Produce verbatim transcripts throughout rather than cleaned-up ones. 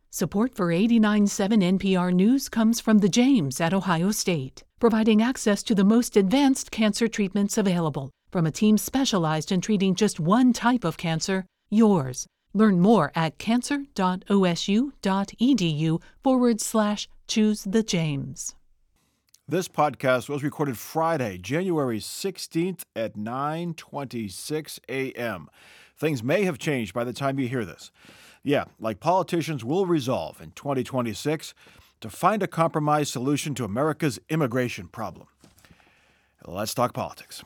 Support for eighty-nine point seven N P R News comes from the James at Ohio State, providing access to the most advanced cancer treatments available from a team specialized in treating just one type of cancer, yours. Learn more at cancer.osu.edu forward slash choose the James. This podcast was recorded Friday, January sixteenth at nine twenty-six a.m. Things may have changed by the time you hear this. Yeah, like politicians will resolve in twenty twenty-six to find a compromise solution to America's immigration problem. Let's talk politics.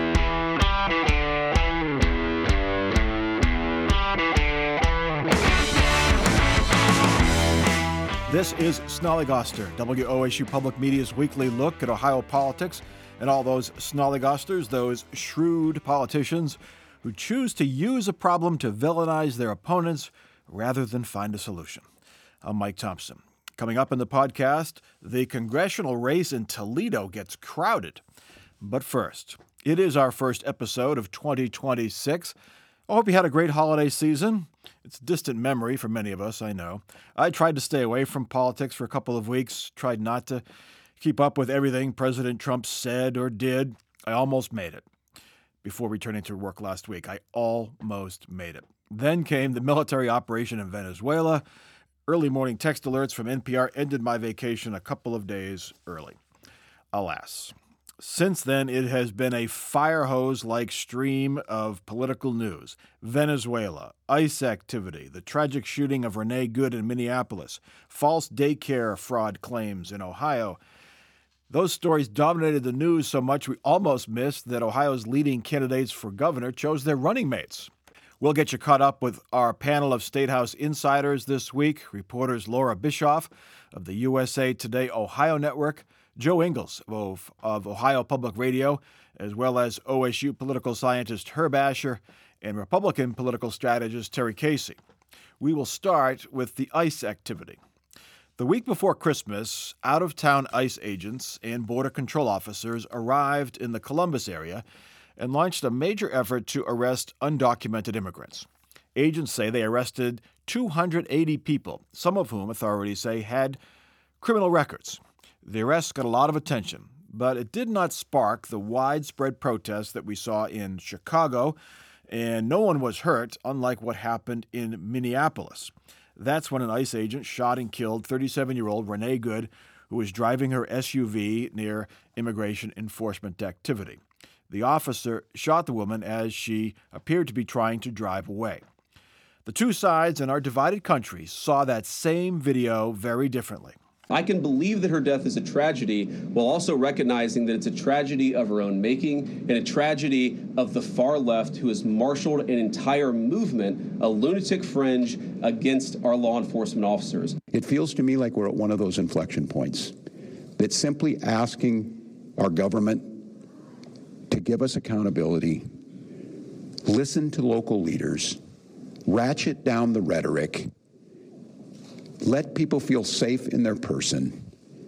This is Snollygoster, W O S U Public Media's weekly look at Ohio politics and all those Snollygosters, those shrewd politicians who choose to use a problem to villainize their opponents rather than find a solution. I'm Mike Thompson. Coming up in the podcast, the congressional race in Toledo gets crowded. But first, it is our first episode of twenty twenty-six. I hope you had a great holiday season. It's a distant memory for many of us, I know. I tried to stay away from politics for a couple of weeks, tried not to keep up with everything President Trump said or did. I almost made it. Before returning to work last week, I almost made it. Then came the military operation in Venezuela. Early morning text alerts from N P R ended my vacation a couple of days early. Alas, since then it has been a fire hose-like stream of political news. Venezuela, ICE activity, the tragic shooting of Renee Good in Minneapolis, false daycare fraud claims in Ohio. Those stories dominated the news so much we almost missed that Ohio's leading candidates for governor chose their running mates. We'll get you caught up with our panel of State House insiders this week, reporters Laura Bischoff of the U S A Today Ohio Network, Joe Ingles of, of Ohio Public Radio, as well as O S U political scientist Herb Asher and Republican political strategist Terry Casey. We will start with the ICE activity. The week before Christmas, out-of-town ICE agents and Border Control officers arrived in the Columbus area and launched a major effort to arrest undocumented immigrants. Agents say they arrested two hundred eighty people, some of whom authorities say had criminal records. The arrests got a lot of attention, but it did not spark the widespread protests that we saw in Chicago, and no one was hurt, unlike what happened in Minneapolis. That's when an ICE agent shot and killed thirty-seven-year-old Renee Good, who was driving her S U V near immigration enforcement activity. The officer shot the woman as she appeared to be trying to drive away. The two sides in our divided country saw that same video very differently. I can believe that her death is a tragedy while also recognizing that it's a tragedy of her own making and a tragedy of the far left who has marshaled an entire movement, a lunatic fringe against our law enforcement officers. It feels to me like we're at one of those inflection points, that simply asking our government to give us accountability, listen to local leaders, ratchet down the rhetoric, let people feel safe in their person,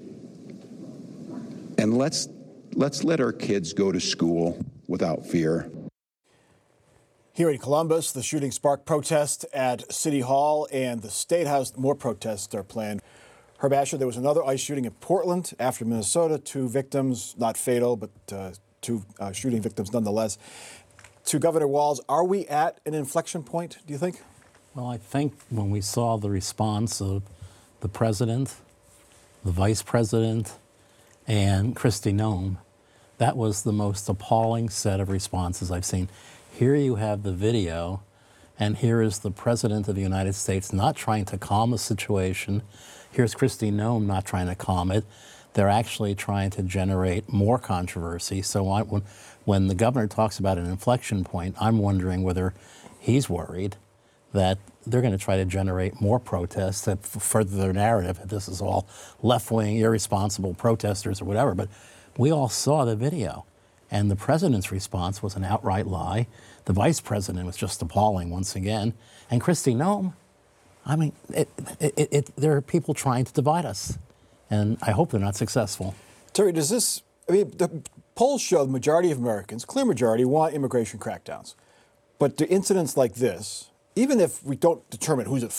and let's let's let our kids go to school without fear. Here in Columbus, the shooting sparked protests at City Hall and the State House. More protests are planned. Herb Asher, there was another ICE shooting in Portland after Minnesota. Two victims, not fatal, but uh, two uh, shooting victims nonetheless. To Governor Walz, are we at an inflection point, do you think? Well, I think when we saw the response of the president, the vice president, and Kristi Noem, that was the most appalling set of responses I've seen. Here you have the video, and here is the president of the United States not trying to calm the situation. Here's Kristi Noem not trying to calm it. They're actually trying to generate more controversy. So I, when, when the governor talks about an inflection point, I'm wondering whether he's worried that they're going to try to generate more protests to further their narrative that this is all left-wing, irresponsible protesters or whatever. But we all saw the video, and the president's response was an outright lie. The vice president was just appalling once again. And Kristi Noem, I mean, it, it, it, there are people trying to divide us, and I hope they're not successful. Terry, does this, I mean, the polls show the majority of Americans, clear majority, want immigration crackdowns. But do incidents like this, even if we don't determine who's at fault,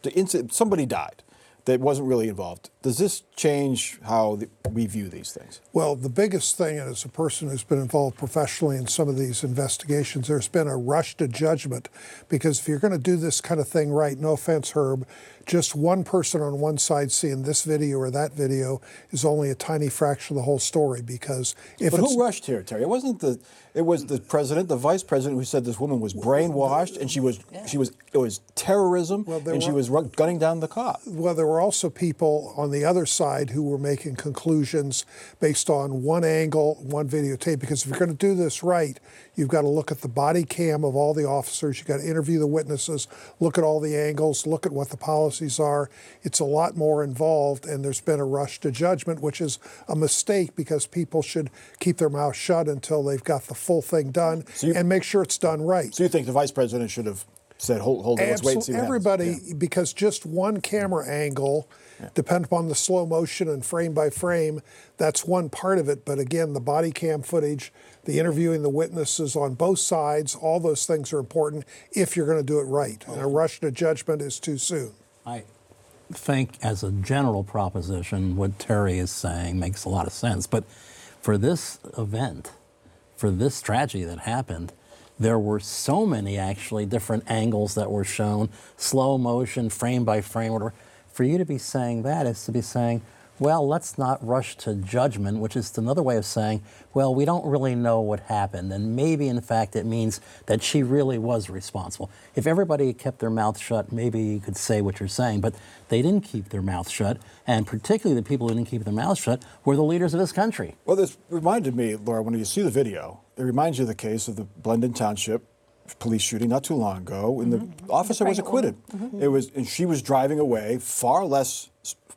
the incident, somebody died that wasn't really involved. Does this change how the, we view these things? Well, the biggest thing, and as a person who's been involved professionally in some of these investigations, there's been a rush to judgment, because if you're going to do this kind of thing right, no offense, Herb, just one person on one side seeing this video or that video is only a tiny fraction of the whole story. Because if but it's, who rushed here, Terry? It wasn't the. It was the president, the vice president, who said this woman was brainwashed and she was yeah. she was it was terrorism, well, and were, she was gunning down the cop. Well, there were also people on the other side who were making conclusions based on one angle, one videotape. Because if you're going to do this right, you've got to look at the body cam of all the officers. You've got to interview the witnesses, look at all the angles, look at what the policies are. It's a lot more involved, and there's been a rush to judgment, which is a mistake, because people should keep their mouth shut until they've got the full thing done so you, and make sure it's done right. So you think the vice president should have said, hold, hold it, let's wait and see what Everybody, happens. Yeah. because just one camera angle, yeah. depending upon the slow motion and frame by frame, that's one part of it. But again, the body cam footage, the interviewing the witnesses on both sides, all those things are important if you're going to do it right. And a rush to judgment is too soon. I think, as a general proposition, what Terry is saying makes a lot of sense. But for this event, for this tragedy that happened, there were so many actually different angles that were shown, slow motion, frame by frame, whatever. For you to be saying that is to be saying, well, let's not rush to judgment, which is another way of saying, well, we don't really know what happened. And maybe, in fact, it means that she really was responsible. If everybody kept their mouth shut, maybe you could say what you're saying, but they didn't keep their mouth shut. And particularly the people who didn't keep their mouths shut were the leaders of this country. Well, this reminded me, Laura, when you see the video, it reminds you of the case of the Blendon Township police shooting not too long ago, and mm-hmm. the officer was acquitted. Mm-hmm. It was, and she was driving away far less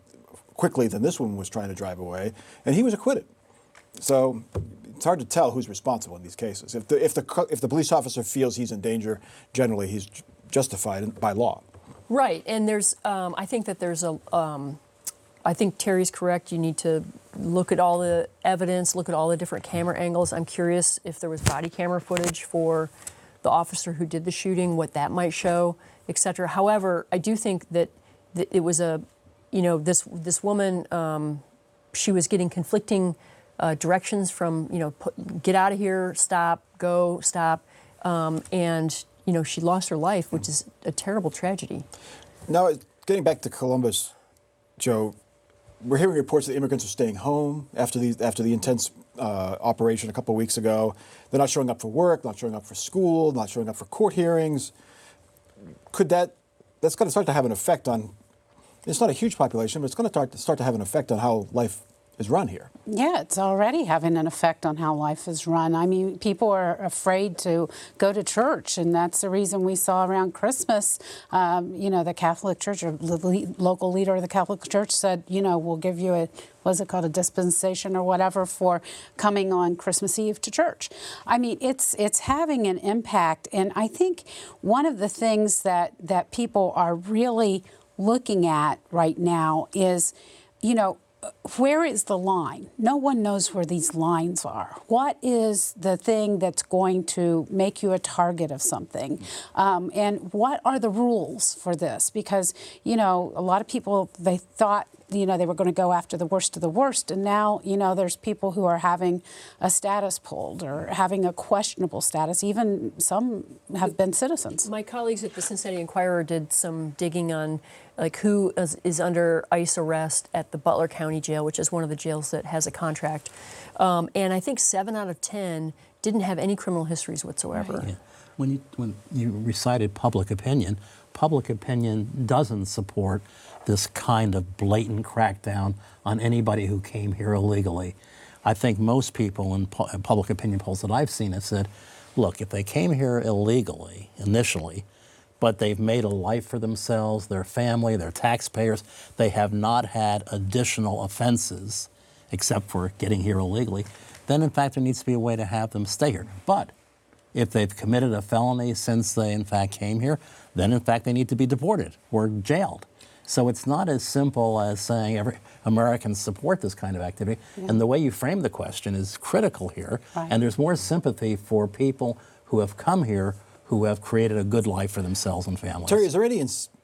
quickly than this woman was trying to drive away, and he was acquitted. So it's hard to tell who's responsible in these cases. If the if the if the police officer feels he's in danger, generally he's justified by law. Right, and there's um, I think that there's a um, I think Terry's correct. You need to look at all the evidence, look at all the different camera angles. I'm curious if there was body camera footage for the officer who did the shooting, what that might show, et cetera. However, I do think that, that it was a You know, this this woman, um, she was getting conflicting uh, directions from, you know, put, get out of here, stop, go, stop. Um, and, you know, she lost her life, which is a terrible tragedy. Now, getting back to Columbus, Joe, we're hearing reports that immigrants are staying home after the, after the intense uh, operation a couple of weeks ago. They're not showing up for work, not showing up for school, not showing up for court hearings. Could that, that's going to start to have an effect on, it's not a huge population, but it's going to start to, start to have an effect on how life is run here. Yeah, it's already having an effect on how life is run. I mean, people are afraid to go to church, and that's the reason we saw around Christmas, um, you know, the Catholic Church, or the local leader of the Catholic Church said, you know, we'll give you a, what's it called, a dispensation or whatever for coming on Christmas Eve to church. I mean, it's it's having an impact, and I think one of the things that, that people are really looking at right now is, you know, where is the line? No one knows where these lines are. What is the thing that's going to make you a target of something? Um, and what are the rules for this? Because, you know, a lot of people, they thought, you know, they were going to go after the worst of the worst. And now, you know, there's people who are having a status pulled or having a questionable status. Even some have been citizens. My colleagues at the Cincinnati Enquirer did some digging on like who is, is under ICE arrest at the Butler County Jail, which is one of the jails that has a contract. Um, and I think seven out of ten didn't have any criminal histories whatsoever. Right. Yeah. When you, when you recited public opinion, public opinion doesn't support this kind of blatant crackdown on anybody who came here illegally. I think most people in, pu- in public opinion polls that I've seen have said, look, if they came here illegally initially, but they've made a life for themselves, their family, their taxpayers, they have not had additional offenses except for getting here illegally, then in fact there needs to be a way to have them stay here. But if they've committed a felony since they in fact came here, then in fact they need to be deported or jailed. So it's not as simple as saying every Americans support this kind of activity. Yeah. And the way you frame the question is critical here. Right. And there's more sympathy for people who have come here who have created a good life for themselves and families. Terry, is there any ins-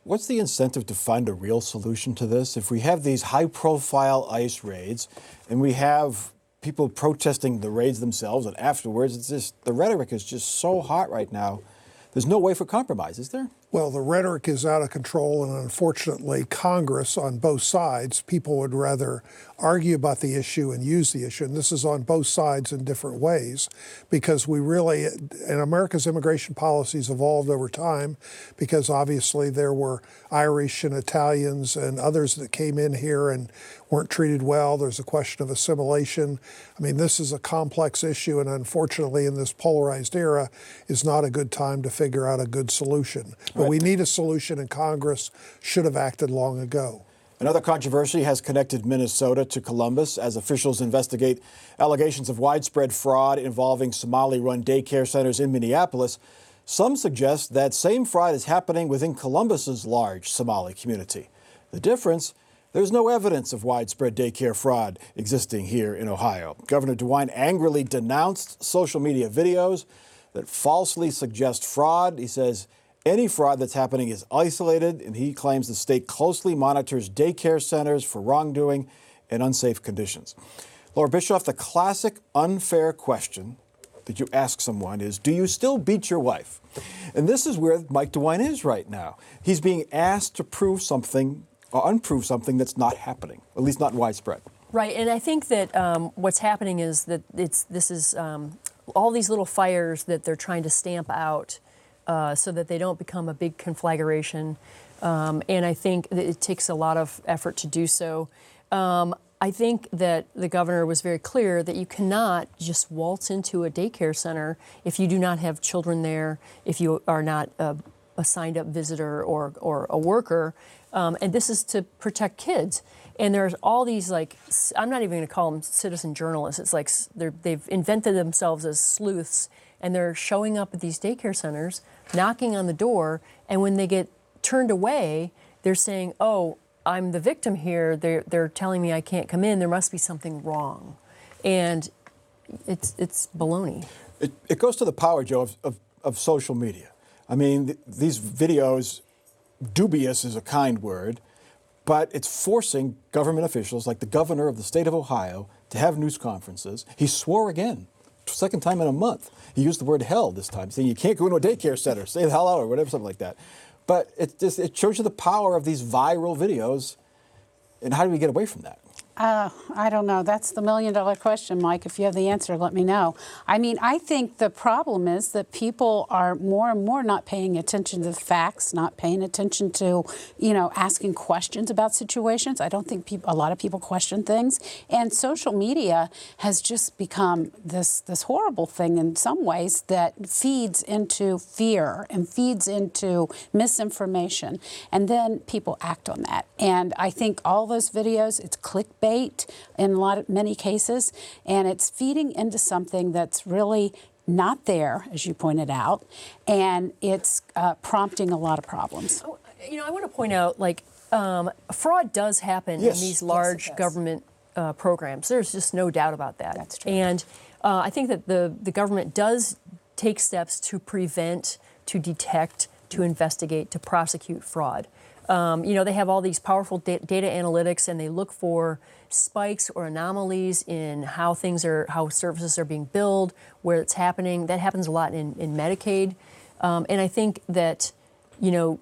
what's the incentive to find a real solution to this? If we have these high-profile ICE raids and we have people protesting the raids themselves, and afterwards, it's just the rhetoric is just so hot right now. There's no way for compromise, is there? Well, the rhetoric is out of control, and unfortunately, Congress on both sides, people would rather argue about the issue and use the issue. And this is on both sides in different ways, because we really, and America's immigration policies evolved over time, because obviously there were Irish and Italians and others that came in here and weren't treated well. There's a question of assimilation. I mean, this is a complex issue, and unfortunately, in this polarized era, is not a good time to figure out a good solution. But we need a solution, and Congress should have acted long ago. Another controversy has connected Minnesota to Columbus as officials investigate allegations of widespread fraud involving Somali-run daycare centers in Minneapolis. Some suggest that same fraud is happening within Columbus's large Somali community. The difference? There's no evidence of widespread daycare fraud existing here in Ohio. Governor DeWine angrily denounced social media videos that falsely suggest fraud. He says any fraud that's happening is isolated, and he claims the state closely monitors daycare centers for wrongdoing and unsafe conditions. Laura Bischoff, the classic unfair question that you ask someone is, do you still beat your wife? And this is where Mike DeWine is right now. He's being asked to prove something or unprove something that's not happening, at least not widespread. Right, and I think that um, what's happening is that it's this is um, all these little fires that they're trying to stamp out uh, so that they don't become a big conflagration. Um, and I think that it takes a lot of effort to do so. Um, I think that the governor was very clear that you cannot just waltz into a daycare center if you do not have children there, if you are not a, a signed up visitor or, or a worker. Um, and this is to protect kids. And there's all these, like, I'm not even going to call them citizen journalists. It's like they're, they've invented themselves as sleuths, and they're showing up at these daycare centers, knocking on the door, and when they get turned away, they're saying, oh, I'm the victim here. They're, they're telling me I can't come in. There must be something wrong. And it's it's baloney. It, it goes to the power, Joe, of, of, of social media. I mean, th- these videos, dubious is a kind word, but it's forcing government officials like the governor of the state of Ohio to have news conferences. He swore again, second time in a month. He used the word hell this time, saying you can't go into a daycare center, stay the hell out or whatever, something like that. But it just it shows you the power of these viral videos, and how do we get away from that? Uh, I don't know. That's the million dollar question, Mike. If you have the answer, let me know. I mean, I think the problem is that people are more and more not paying attention to the facts, not paying attention to, you know, asking questions about situations. I don't think people, a lot of people question things. And social media has just become this, this horrible thing in some ways that feeds into fear and feeds into misinformation. And then people act on that. And I think all those videos, it's clickbait in a lot of many cases, and it's feeding into something that's really not there, as you pointed out, and it's uh, prompting a lot of problems. Oh, you know, I want to point out, like, um, fraud does happen yes. in these large yes, government uh, programs. There's just no doubt about that. That's true. And uh, I think that the, the government does take steps to prevent, to detect, to investigate, to prosecute fraud. Um, you know, they have all these powerful da- data analytics, and they look for spikes or anomalies in how things are, how services are being billed, where it's happening. That happens a lot in, in Medicaid. Um, and I think that, you know,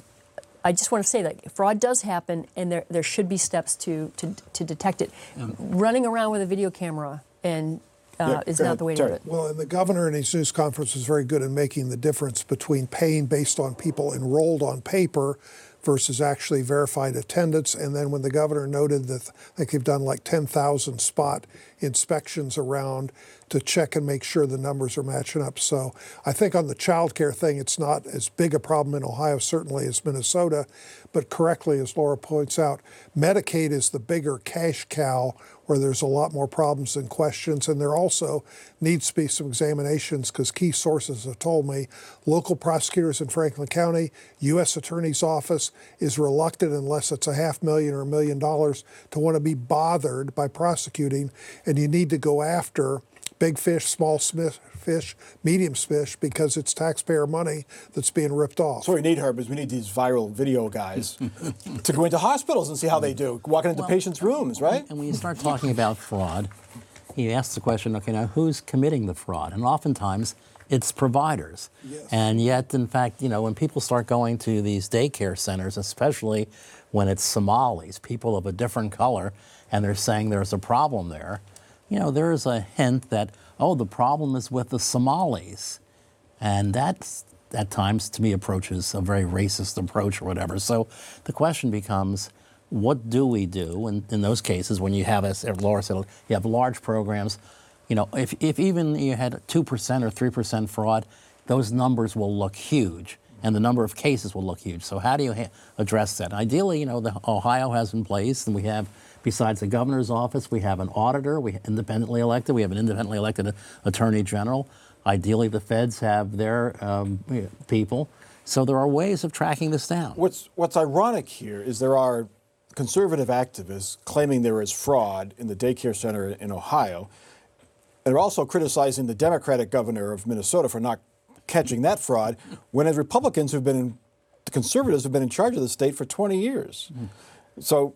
I just want to say that fraud does happen, and there there should be steps to to, to detect it. Um, Running around with a video camera and Uh, Yeah, is go not ahead, the way Terry. to do it. Well, and the governor in his news conference was very good in making the difference between paying based on people enrolled on paper versus actually verified attendance. And then when the governor noted that I think they've done like ten thousand spot inspections around to check and make sure the numbers are matching up. So I think on the child care thing, it's not as big a problem in Ohio, certainly, as Minnesota. But correctly, as Laura points out, Medicaid is the bigger cash cow where there's a lot more problems and questions. And there also needs to be some examinations, because key sources have told me local prosecutors in Franklin County, U S Attorney's Office is reluctant, unless it's a half million or a million dollars, to want to be bothered by prosecuting. And you need to go after big fish, small fish, medium fish, because it's taxpayer money that's being ripped off. So what we need, Herb, is we need these viral video guys to go into hospitals and see how they do, walking into well, patients' rooms, right? And when you start talking about fraud, he asks the question, okay, now who's committing the fraud? And oftentimes it's providers. Yes. And yet, in fact, you know, when people start going to these daycare centers, especially when it's Somalis, people of a different color, and they're saying there's a problem there, you know, there is a hint that, oh, the problem is with the Somalis. And that, at times, to me, approaches a very racist approach or whatever. So the question becomes, what do we do in, in those cases when you have, as Laura said, you have large programs? You know, if, if even you had two percent or three percent fraud, those numbers will look huge, and the number of cases will look huge. So how do you ha- address that? Ideally, you know, the Ohio has in place, and we have, besides the governor's office, we have an auditor, we independently elected, we have an independently elected attorney general. Ideally, the feds have their um, people. So there are ways of tracking this down. What's, what's ironic here is there are conservative activists claiming there is fraud in the daycare center in Ohio. And they're also criticizing the Democratic governor of Minnesota for not catching that fraud, when the Republicans who've been in, the conservatives have been in charge of the state for twenty years. Mm. So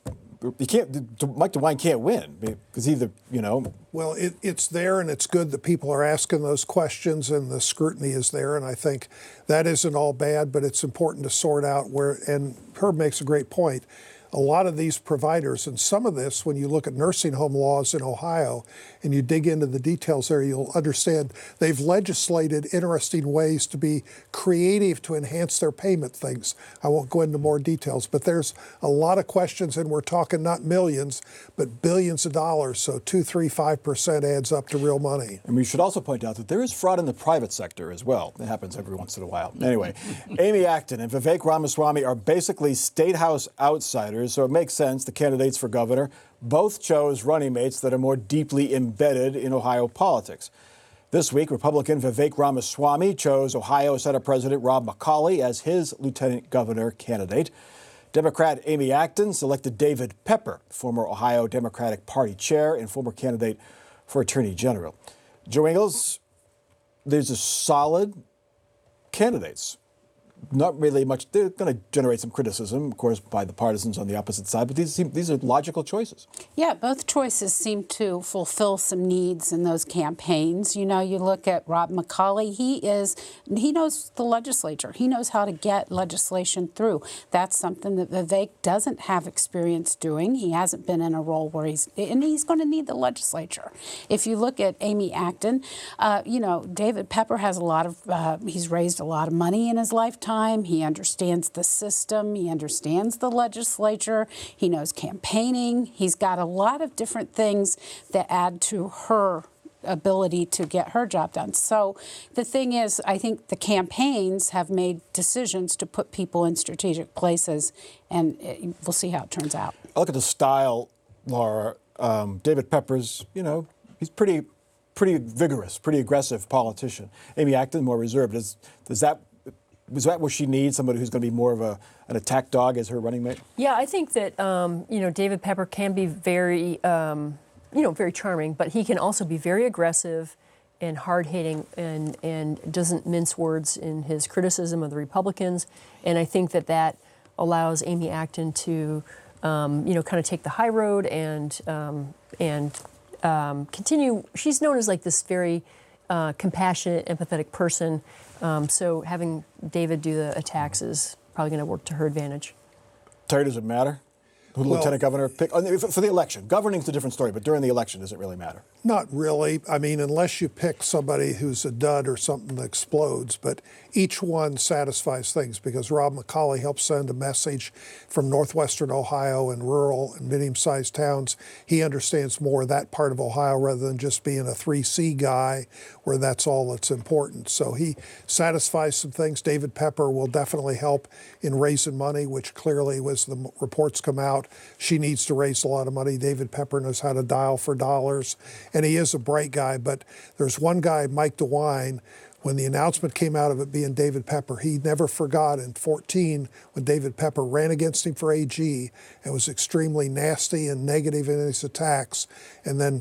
you can't, Mike DeWine can't win because either, you know. Well, it, it's there, and it's good that people are asking those questions, and the scrutiny is there, and I think that isn't all bad, but it's important to sort out where, and Herb makes a great point. A lot of these providers, and some of this, when you look at nursing home laws in Ohio and you dig into the details there, you'll understand they've legislated interesting ways to be creative to enhance their payment things. I won't go into more details, but there's a lot of questions, and we're talking not millions, but billions of dollars. So two, three, five percent adds up to real money. And we should also point out that there is fraud in the private sector as well. It happens every once in a while. Anyway, Amy Acton and Vivek Ramaswamy are basically State House outsiders. So it makes sense the candidates for governor both chose running mates that are more deeply embedded in Ohio politics. This week, Republican Vivek Ramaswamy chose Ohio Senate President Rob McCauley as his lieutenant governor candidate. Democrat Amy Acton selected David Pepper, former Ohio Democratic Party chair and former candidate for Attorney General. Joe Ingles, there's a solid candidates. Not really much. They're going to generate some criticism, of course, by the partisans on the opposite side, but these seem, these are logical choices. Yeah, both choices seem to fulfill some needs in those campaigns. You know, you look at Rob McCauley, he is, he knows the legislature. He knows how to get legislation through. That's something that Vivek doesn't have experience doing. He hasn't been in a role where he's, and he's going to need the legislature. If you look at Amy Acton, uh, you know, David Pepper has a lot of, uh, he's raised a lot of money in his lifetime. He understands the system. He understands the legislature. He knows campaigning. He's got a lot of different things that add to her ability to get her job done. So the thing is, I think the campaigns have made decisions to put people in strategic places, and it, we'll see how it turns out. I look at the style, Laura. Um, David Pepper's, you know, he's pretty, pretty vigorous, pretty aggressive politician. Amy Acton, more reserved. Does, does that Was that what she needs, somebody who's going to be more of a, an attack dog as her running mate? Yeah, I think that, um, you know, David Pepper can be very, um, you know, very charming, but he can also be very aggressive and hard-hitting and, and doesn't mince words in his criticism of the Republicans. And I think that that allows Amy Acton to, um, you know, kind of take the high road and, um, and um, continue. She's known as like this very uh, compassionate, empathetic person. Um, so having David do the attacks is probably going to work to her advantage. Terry, does it matter who the Well, lieutenant governor pick for the election? Governing's a different story, but during the election, does it really matter? Not really. I mean, unless you pick somebody who's a dud or something that explodes, but each one satisfies things because Rob McCauley helps send a message from northwestern Ohio and rural and medium-sized towns. He understands more of that part of Ohio rather than just being a three C guy where that's all that's important. So he satisfies some things. David Pepper will definitely help in raising money, which clearly, as the reports come out, she needs to raise a lot of money. David Pepper knows how to dial for dollars. And he is a bright guy, but there's one guy, Mike DeWine, when the announcement came out of it being David Pepper, he never forgot in fourteen when David Pepper ran against him for A G and was extremely nasty and negative in his attacks. And then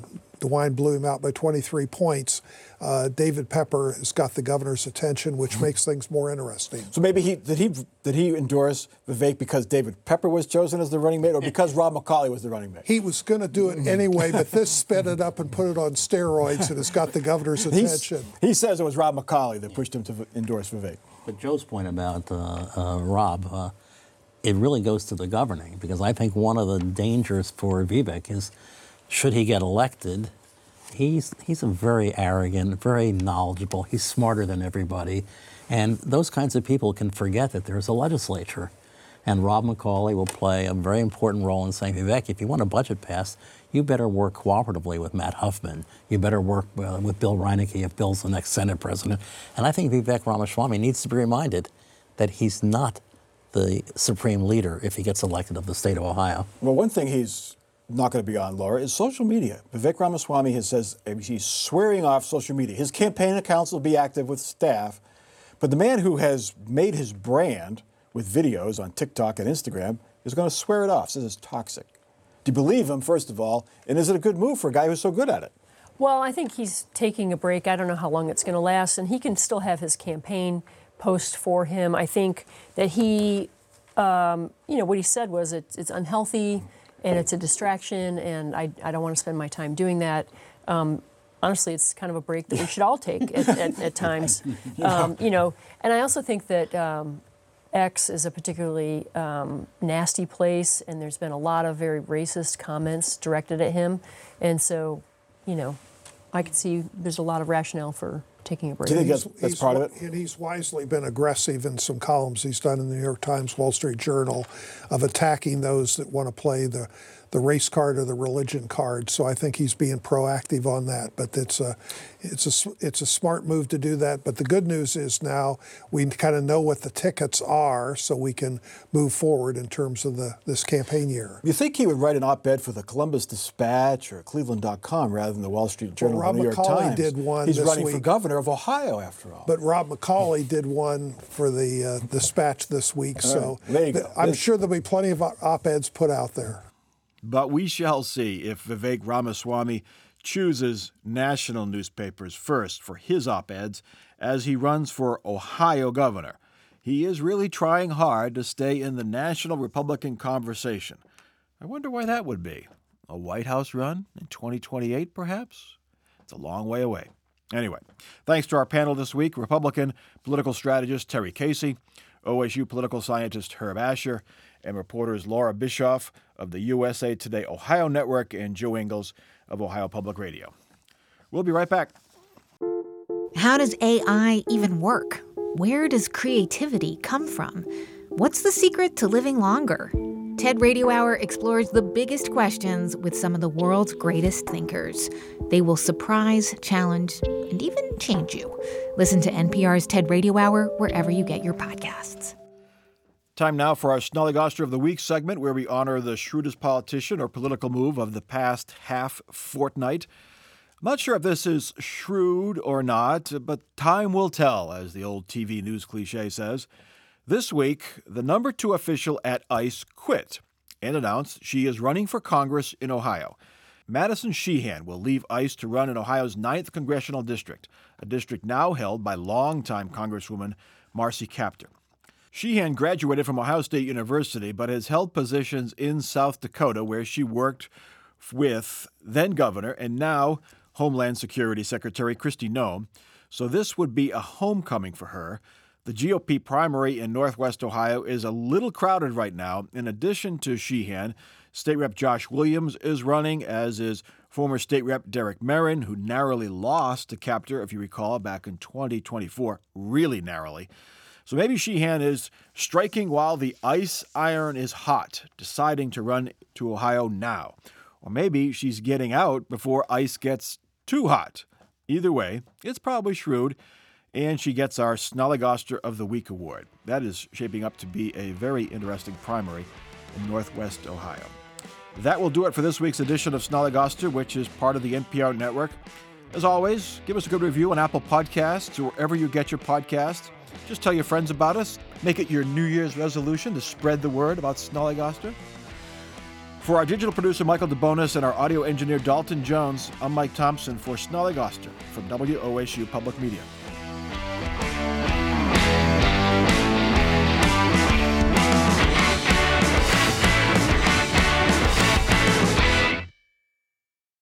DeWine blew him out by twenty-three points. Uh, David Pepper has got the governor's attention, which makes things more interesting. So maybe he did he did he endorse Vivek because David Pepper was chosen as the running mate, or because Rob McCauley was the running mate? He was going to do it anyway, but this sped it up and put it on steroids, and it's got the governor's attention. He's, he says it was Rob McCauley that pushed him to v- endorse Vivek. But Joe's point about uh, uh, Rob, uh, it really goes to the governing, because I think one of the dangers for Vivek is, should he get elected, he's he's a very arrogant, very knowledgeable, he's smarter than everybody, and those kinds of people can forget that there's a legislature. And Rob McCauley will play a very important role in saying, Vivek, if you want a budget passed, you better work cooperatively with Matt Huffman. You better work uh, with Bill Reineke if Bill's the next Senate president. And I think Vivek Ramaswamy needs to be reminded that he's not the supreme leader if he gets elected of the state of Ohio. Well, one thing he's not going to be on, Laura, is social media. Vivek Ramaswamy has says he's swearing off social media. His campaign accounts will be active with staff, but the man who has made his brand with videos on TikTok and Instagram is going to swear it off, says it's toxic. Do you believe him, first of all, and is it a good move for a guy who's so good at it? Well, I think he's taking a break. I don't know how long it's going to last, and he can still have his campaign post for him. I think that he, um, you know, what he said was it's, it's unhealthy and it's a distraction, and I, I don't want to spend my time doing that. Um, honestly, it's kind of a break that we should all take at, at, at times. Um, you know, and I also think that um, X is a particularly um, nasty place, and there's been a lot of very racist comments directed at him. And so, you know, I can see there's a lot of rationale for taking a break. Do you think that's, that's he's, part of it? And he's wisely been aggressive in some columns he's done in the New York Times, Wall Street Journal, of attacking those that want to play the, the race card or the religion card. So I think he's being proactive on that. But it's a, it's a, it's a smart move to do that. But the good news is now we kind of know what the tickets are, so we can move forward in terms of the this campaign year. You think he would write an op-ed for the Columbus Dispatch or Cleveland dot com rather than the Wall Street Journal Well, or the New York Rob McCauley Times? did one He's this running week. for governor of Ohio, after all. But Rob McCauley did one for the uh, Dispatch this week, so right. There you th- go. I'm This- sure there'll be plenty of op-eds put out there. But we shall see if Vivek Ramaswamy chooses national newspapers first for his op-eds as he runs for Ohio governor. He is really trying hard to stay in the national Republican conversation. I wonder why that would be. A White House run in twenty twenty-eight, perhaps? It's a long way away. Anyway, thanks to our panel this week, Republican political strategist Terry Casey, O S U political scientist Herb Asher, and reporters Laura Bischoff of the U S A Today Ohio Network and Joe Ingles of Ohio Public Radio. We'll be right back. How does A I even work? Where does creativity come from? What's the secret to living longer? TED Radio Hour explores the biggest questions with some of the world's greatest thinkers. They will surprise, challenge, and even change you. Listen to N P R's TED Radio Hour wherever you get your podcasts. Time now for our Snollygoster of the Week segment, where we honor the shrewdest politician or political move of the past half fortnight. I'm not sure if this is shrewd or not, but time will tell, as the old T V news cliche says. This week, the number two official at ICE quit and announced she is running for Congress in Ohio. Madison Sheehan will leave ICE to run in Ohio's ninth Congressional District, a district now held by longtime Congresswoman Marcy Kaptur. Sheehan graduated from Ohio State University, but has held positions in South Dakota, where she worked with then-Governor and now Homeland Security Secretary Kristi Noem. So this would be a homecoming for her. The G O P primary in Northwest Ohio is a little crowded right now. In addition to Sheehan, State Rep Josh Williams is running, as is former State Rep Derek Merrin, who narrowly lost to Kaptur, if you recall, back in twenty twenty-four, really narrowly. So maybe Sheehan is striking while the ice iron is hot, deciding to run to Ohio now. Or maybe she's getting out before ice gets too hot. Either way, it's probably shrewd, and she gets our Snollygoster of the Week award. That is shaping up to be a very interesting primary in Northwest Ohio. That will do it for this week's edition of Snollygoster, which is part of the N P R network. As always, give us a good review on Apple Podcasts or wherever you get your podcasts. Just tell your friends about us. Make it your New Year's resolution to spread the word about Snollygoster. For our digital producer, Michael DeBonis, and our audio engineer, Dalton Jones, I'm Mike Thompson for Snollygoster from W O S U Public Media.